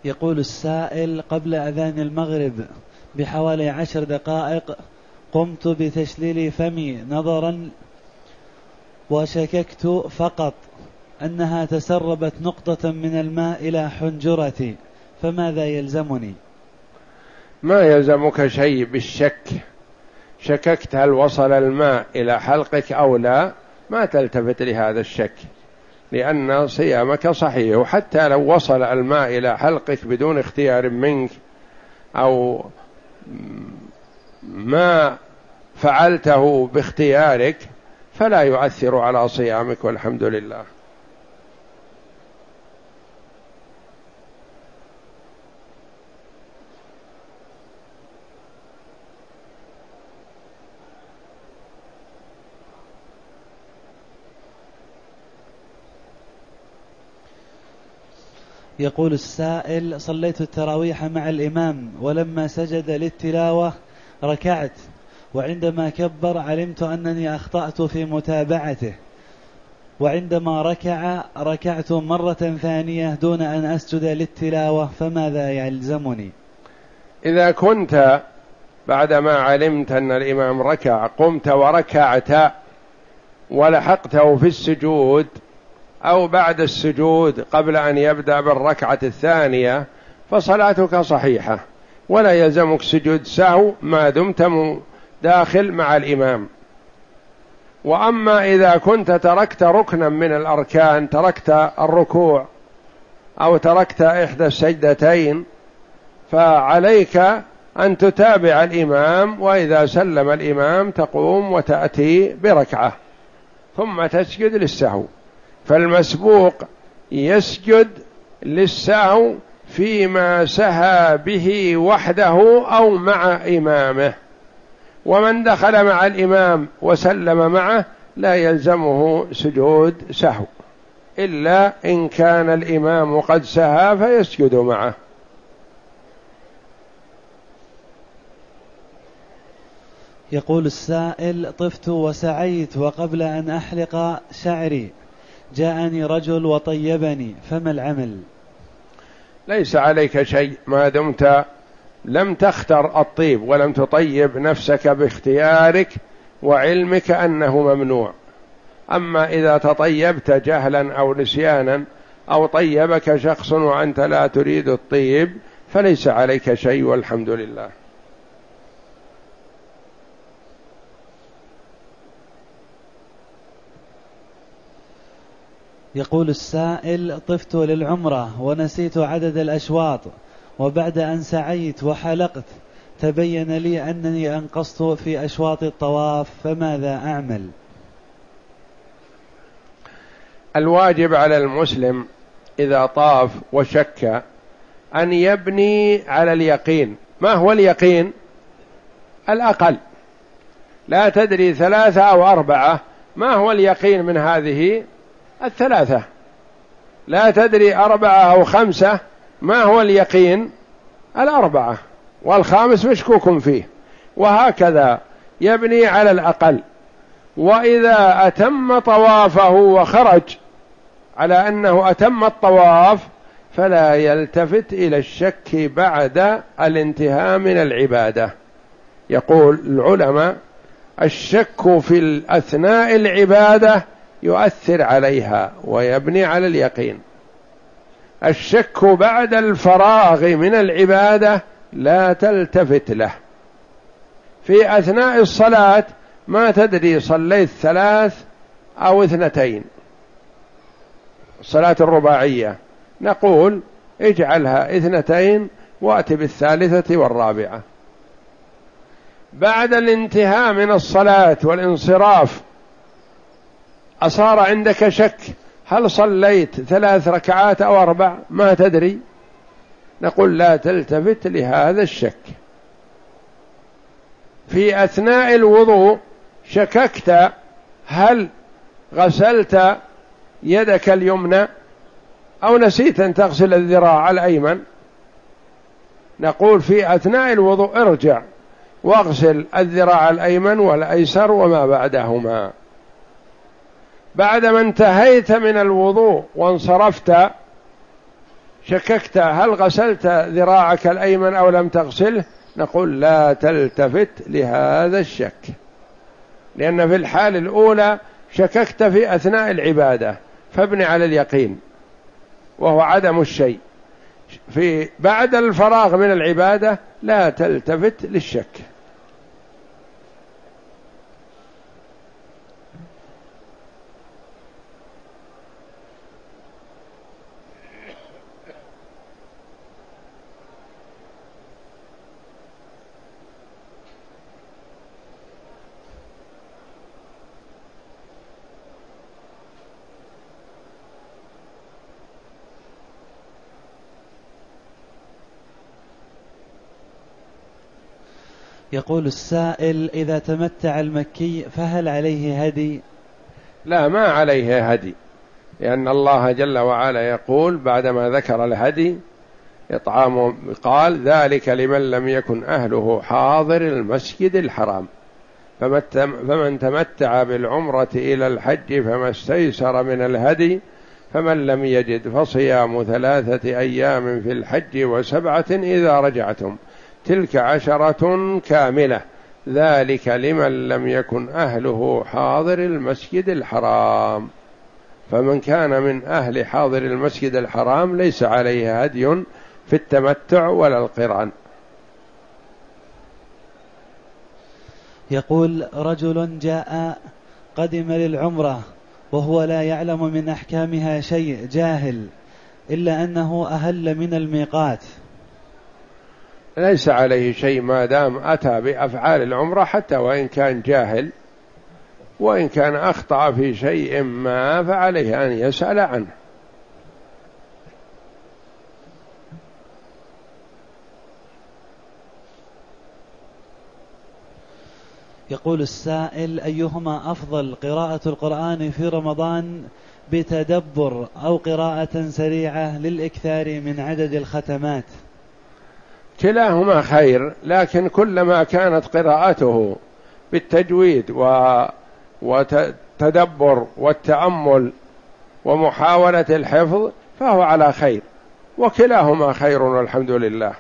يقول السائل: قبل أذان المغرب بحوالي عشر دقائق قمت بتشليل فمي نظرا وشككت فقط أنها تسربت نقطة من الماء إلى حنجرتي، فماذا يلزمني؟ ما يلزمك شيء بالشك. شككت هل وصل الماء إلى حلقك أو لا، ما تلتفت لهذا الشك، لأن صيامك صحيح. وحتى لو وصل الماء إلى حلقك بدون اختيار منك أو ما فعلته باختيارك فلا يؤثر على صيامك، والحمد لله. يقول السائل: صليت التراويح مع الإمام، ولما سجد للتلاوة ركعت، وعندما كبر علمت أنني أخطأت في متابعته، وعندما ركع ركعت مرة ثانية دون أن أسجد للتلاوة، فماذا يلزمني؟ إذا كنت بعدما علمت أن الإمام ركع قمت وركعت ولحقته في السجود أو بعد السجود قبل أن يبدأ بالركعة الثانية، فصلاتك صحيحة ولا يلزمك سجود سهو ما دمت داخل مع الإمام. وأما إذا كنت تركت ركنا من الأركان، تركت الركوع أو تركت إحدى السجدتين، فعليك أن تتابع الإمام، وإذا سلم الإمام تقوم وتأتي بركعة ثم تسجد للسهو. فالمسبوق يسجد للسهو فيما سهى به وحده أو مع إمامه، ومن دخل مع الإمام وسلم معه لا يلزمه سجود سهو، إلا إن كان الإمام قد سهى فيسجد معه. يقول السائل: طفت وسعيت وقبل أن أحلق شعري جاءني رجل وطيبني، فما العمل؟ ليس عليك شيء ما دمت لم تختر الطيب ولم تطيب نفسك باختيارك وعلمك أنه ممنوع. أما إذا تطيبت جهلا أو نسيانا أو طيبك شخص وأنت لا تريد الطيب فليس عليك شيء، والحمد لله. يقول السائل: طفت للعمرة ونسيت عدد الأشواط، وبعد أن سعيت وحلقت تبين لي أنني أنقصت في أشواط الطواف، فماذا أعمل؟ الواجب على المسلم إذا طاف وشك أن يبني على اليقين. ما هو اليقين؟ الأقل. لا تدري ثلاثة أو أربعة، ما هو اليقين من هذه الثلاثة؟ لا تدري أربعة أو خمسة، ما هو اليقين؟ الأربعة، والخامس مشكوك فيه، وهكذا يبني على الأقل. وإذا أتم طوافه وخرج على أنه أتم الطواف فلا يلتفت إلى الشك بعد الانتهاء من العبادة. يقول العلماء: الشك في أثناء العبادة يؤثر عليها ويبني على اليقين. الشك بعد الفراغ من العبادة لا تلتفت له. في أثناء الصلاة ما تدري صليت ثلاث أو اثنتين، الصلاة الرباعية، نقول اجعلها اثنتين وأت بالثالثة والرابعة. بعد الانتهاء من الصلاة والانصراف أصار عندك شك هل صليت ثلاث ركعات أو أربع، ما تدري، نقول لا تلتفت لهذا الشك. في أثناء الوضوء شككت هل غسلت يدك اليمنى أو نسيت أن تغسل الذراع الأيمن، نقول في أثناء الوضوء ارجع واغسل الذراع الأيمن والأيسر وما بعدهما. بعدما انتهيت من الوضوء وانصرفت شككت هل غسلت ذراعك الأيمن أو لم تغسله، نقول لا تلتفت لهذا الشك، لأن في الحال الأولى شككت في أثناء العبادة فابني على اليقين وهو عدم الشيء، في بعد الفراغ من العبادة لا تلتفت للشك. يقول السائل: إذا تمتع المكي فهل عليه هدي؟ لا، ما عليه هدي، لأن الله جل وعلا يقول بعدما ذكر الهدي إطعام، قال ذلك لمن لم يكن أهله حاضر المسجد الحرام، فمن تمتع بالعمرة إلى الحج فما استيسر من الهدي، فمن لم يجد فصيام ثلاثة أيام في الحج وسبعة إذا رجعتم تلك عشرة كاملة، ذلك لمن لم يكن أهله حاضر المسجد الحرام. فمن كان من أهل حاضر المسجد الحرام ليس عليه هدي في التمتع ولا القران. يقول: رجل جاء قدم للعمرة وهو لا يعلم من أحكامها شيء، جاهل، إلا أنه أهل من الميقات، ليس عليه شيء ما دام أتى بأفعال العمرة حتى وإن كان جاهل، وإن كان أخطأ في شيء ما فعليه أن يسأل عنه. يقول السائل: أيهما أفضل، قراءة القرآن في رمضان بتدبر أو قراءة سريعة للإكثار من عدد الختمات؟ كلاهما خير، لكن كلما كانت قراءته بالتجويد و... وتدبر والتأمل ومحاولة الحفظ فهو على خير، وكلاهما خير والحمد لله.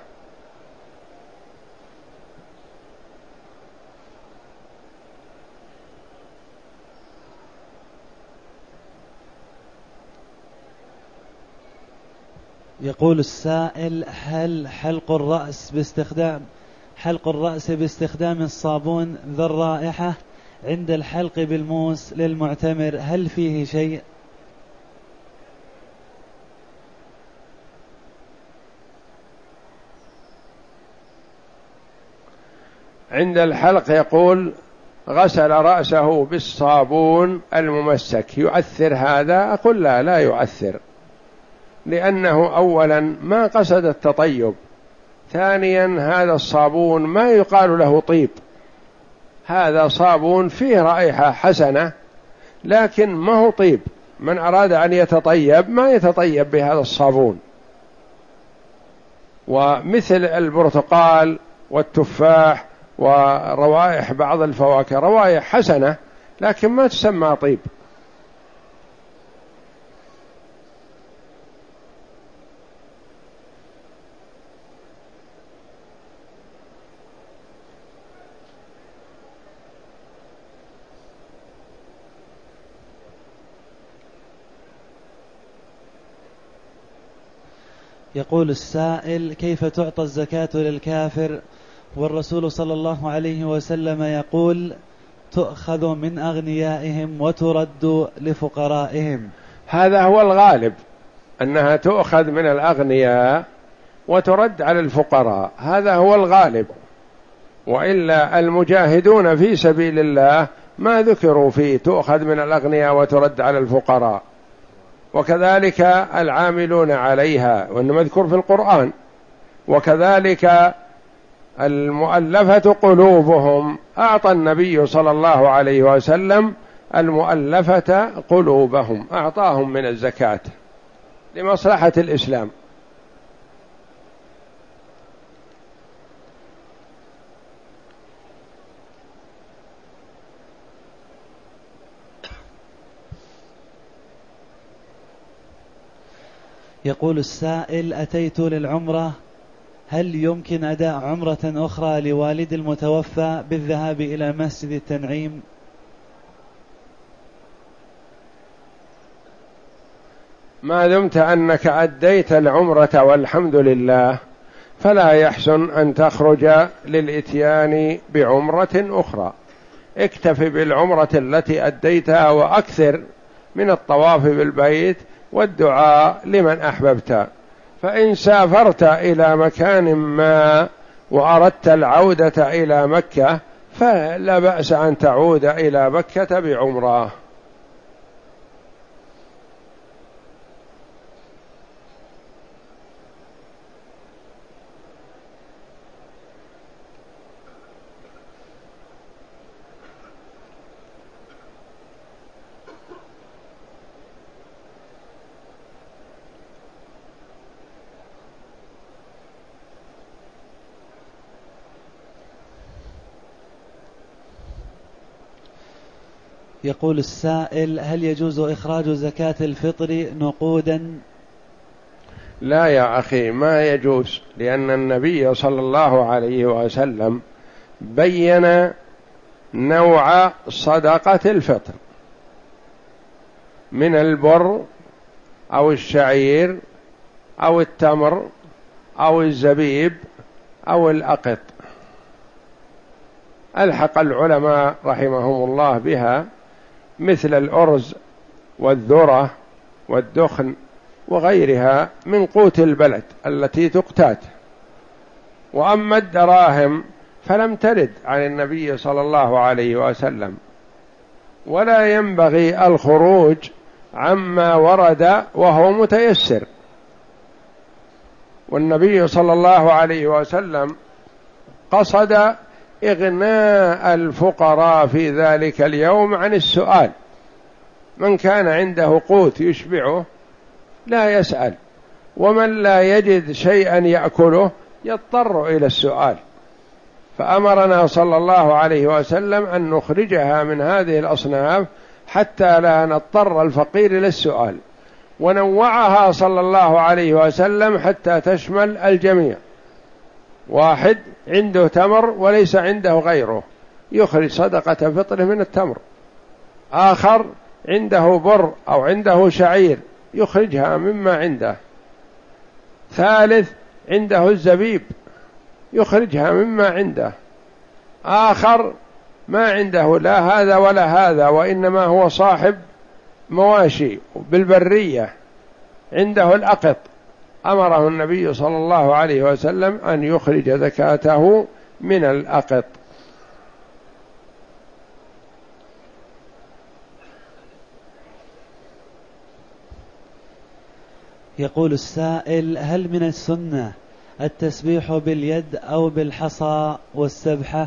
يقول السائل: هل حلق الرأس باستخدام حلق الرأس باستخدام الصابون ذو الرائحة عند الحلق بالموس للمعتمر هل فيه شيء؟ عند الحلق يقول غسل رأسه بالصابون الممسك، يؤثر هذا؟ أقول لا، لا يؤثر، لأنه أولا ما قصد التطيب، ثانيا هذا الصابون ما يقال له طيب، هذا صابون فيه رائحة حسنة لكن ما هو طيب، من أراد أن يتطيب ما يتطيب بهذا الصابون. ومثل البرتقال والتفاح وروائح بعض الفواكه روائح حسنة لكن ما تسمى طيب. يقول السائل: كيف تعطى الزكاة للكافر والرسول صلى الله عليه وسلم يقول تؤخذ من أغنيائهم وترد لفقرائهم؟ هذا هو الغالب، أنها تؤخذ من الأغنياء وترد على الفقراء، هذا هو الغالب، وإلا المجاهدون في سبيل الله ما ذكروا فيه تؤخذ من الأغنياء وترد على الفقراء، وكذلك العاملون عليها وإنما مذكور في القرآن، وكذلك المؤلفة قلوبهم، أعطى النبي صلى الله عليه وسلم المؤلفة قلوبهم، أعطاهم من الزكاة لمصلحة الإسلام. يقول السائل: أتيت للعمرة، هل يمكن أداء عمرة أخرى لوالد المتوفى بالذهاب إلى مسجد التنعيم؟ ما دمت أنك أديت العمرة والحمد لله فلا يحسن أن تخرج للإتيان بعمرة أخرى، اكتفي بالعمرة التي أديتها وأكثر من الطواف بالبيت والدعاء لمن أحببت. فإن سافرت إلى مكان ما وأردت العودة إلى مكة فلا بأس أن تعود إلى مكة بعمرة. يقول السائل: هل يجوز إخراج زكاة الفطر نقودا؟ لا يا أخي، ما يجوز، لأن النبي صلى الله عليه وسلم بين نوع صدقة الفطر من البر أو الشعير أو التمر أو الزبيب أو الأقط. ألحق العلماء رحمهم الله بها مثل الأرز والذرة والدخن وغيرها من قوت البلد التي تقتات. وأما الدراهم فلم ترد عن النبي صلى الله عليه وسلم، ولا ينبغي الخروج عما ورد وهو متيسر. والنبي صلى الله عليه وسلم قصد إغناء الفقراء في ذلك اليوم عن السؤال. من كان عنده قوت يشبعه لا يسأل، ومن لا يجد شيئا يأكله يضطر إلى السؤال. فأمرنا صلى الله عليه وسلم أن نخرجها من هذه الأصناف حتى لا نضطر الفقير إلى السؤال، ونوعها صلى الله عليه وسلم حتى تشمل الجميع. واحد عنده تمر وليس عنده غيره يخرج صدقة فطره من التمر، آخر عنده بر أو عنده شعير يخرجها مما عنده، ثالث عنده الزبيب يخرجها مما عنده، آخر ما عنده لا هذا ولا هذا وإنما هو صاحب مواشي بالبرية عنده الأقط، أمره النبي صلى الله عليه وسلم أن يخرج زكاته من الأقط. يقول السائل: هل من السنة التسبيح باليد أو بالحصى والسبحة؟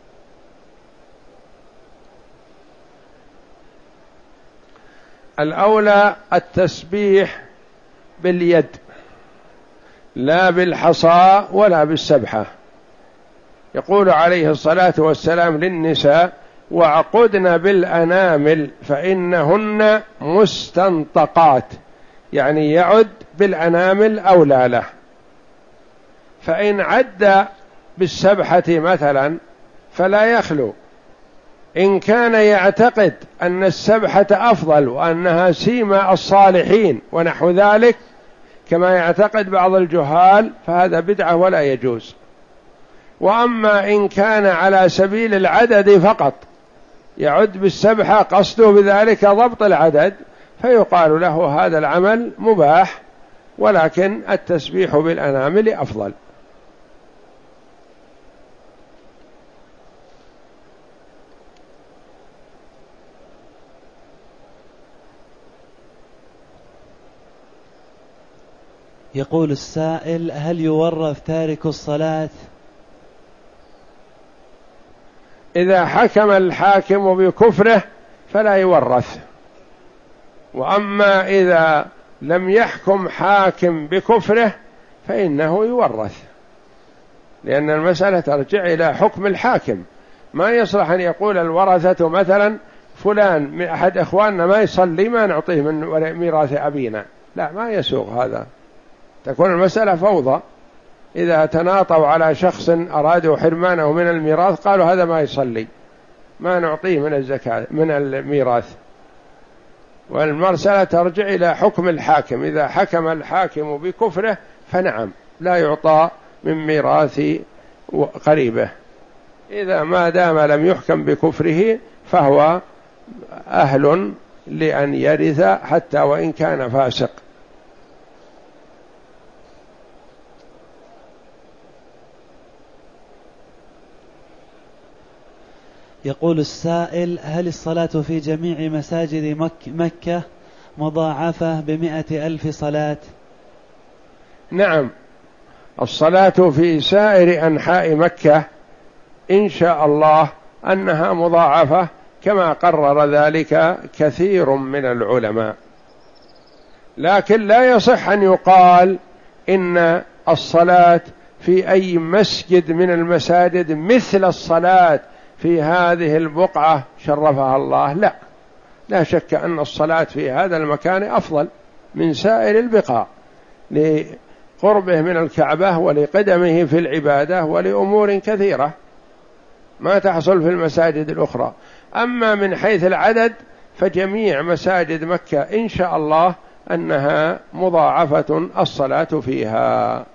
الأولى التسبيح باليد لا بالحصى ولا بالسبحة. يقول عليه الصلاة والسلام للنساء: وعقدن بالأنامل فإنهن مستنطقات، يعني يعد بالأنامل أولى له. فإن عد بالسبحة مثلا فلا يخلو، إن كان يعتقد أن السبحة أفضل وأنها سيما الصالحين ونحو ذلك كما يعتقد بعض الجهال فهذا بدعة ولا يجوز. وأما إن كان على سبيل العدد فقط يعد بالسبحة قصده بذلك ضبط العدد فيقال له هذا العمل مباح، ولكن التسبيح بالأنامل أفضل. يقول السائل: هل يورث تارك الصلاة؟ إذا حكم الحاكم بكفره فلا يورث، وأما إذا لم يحكم حاكم بكفره فإنه يورث، لأن المسألة ترجع إلى حكم الحاكم. ما يصلح أن يقول الورثة مثلا فلان من أحد إخواننا ما يصلي ما نعطيه من ميراث أبينا، لا، ما يسوغ هذا، تكون المسألة فوضى. إذا تناطوا على شخص أرادوا حرمانه من الميراث قالوا هذا ما يصلي، ما نعطيه من الزكاة من الميراث. والمسألة ترجع إلى حكم الحاكم، إذا حكم الحاكم بكفره فنعم لا يعطى من ميراث قريبه، إذا ما دام لم يحكم بكفره فهو أهل لأن يرث حتى وإن كان فاسق. يقول السائل: هل الصلاة في جميع مساجد مك مكة مضاعفة بمئة ألف صلاة؟ نعم، الصلاة في سائر أنحاء مكة إن شاء الله أنها مضاعفة كما قرر ذلك كثير من العلماء، لكن لا يصح أن يقال إن الصلاة في أي مسجد من المساجد مثل الصلاة في هذه البقعة شرفها الله، لا لا شك أن الصلاة في هذا المكان أفضل من سائر البقاع لقربه من الكعبة ولقدمه في العبادة ولأمور كثيرة ما تحصل في المساجد الأخرى. أما من حيث العدد فجميع مساجد مكة إن شاء الله أنها مضاعفة الصلاة فيها.